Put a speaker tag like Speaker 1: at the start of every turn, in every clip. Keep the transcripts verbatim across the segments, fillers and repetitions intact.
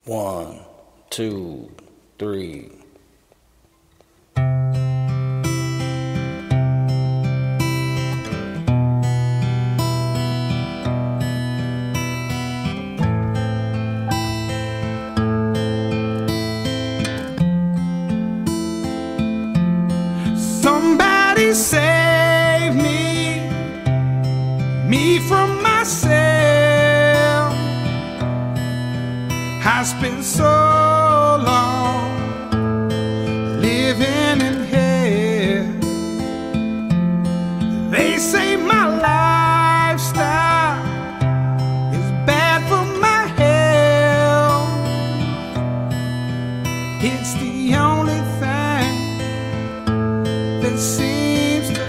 Speaker 1: One, two, three.
Speaker 2: Somebody save me, me from myself. I spent so long living in hell. They say my lifestyle is bad for my health. It's the only thing that seems to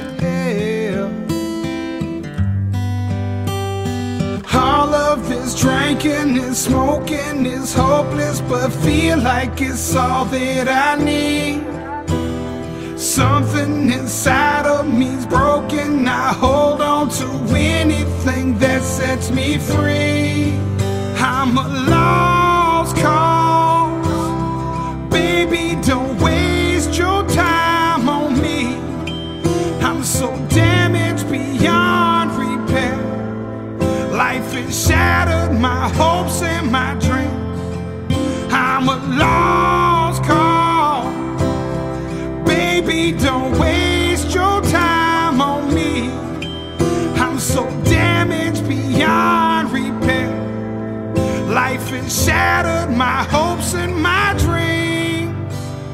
Speaker 2: help. All of this drinking and smoking is hopeless, but feel like it's all that I need. Something inside of me's broken. I hold on to anything that sets me free. I'm a lost cause. Baby, don't waste your time on me. I'm so damaged beyond repair. Life has shattered my hopes and my dreams. I'm a lost cause. Baby, don't waste your time on me. I'm so damaged beyond repair. Life has shattered my hopes and my dreams.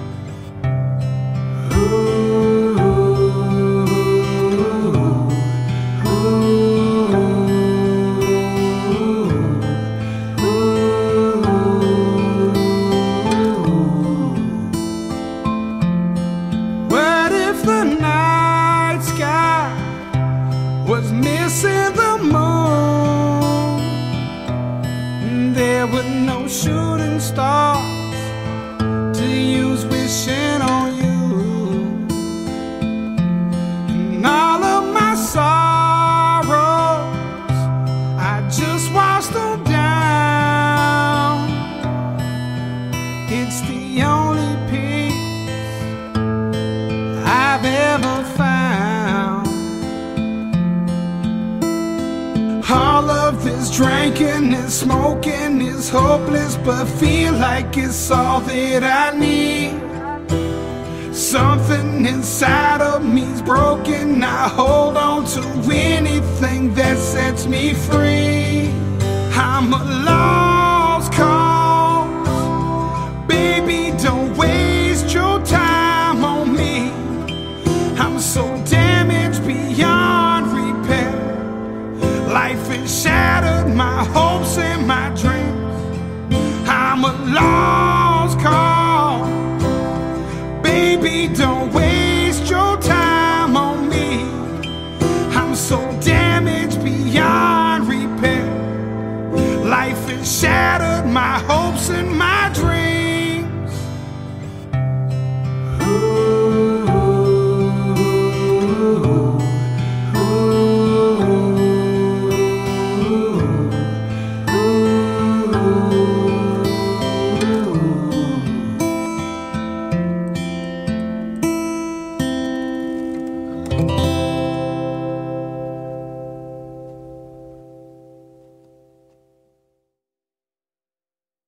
Speaker 2: Ooh. The night sky was missing the moon. There were no shooting stars to use wishing on you. And all of my sorrows, I just washed them down. It's the only peace I've ever found. All of this drinking and smoking is hopeless, but feel like it's all that I need. Something inside of me's broken. I hold on to anything that sets me free. I'm a lost cause. Baby, don't waste your time on me. I'm so damaged beyond repair. Life has shattered my hopes and my dreams. I'm a lost cause. Baby, don't waste your time on me. I'm so damaged beyond repair. Life has shattered my hopes and my dreams.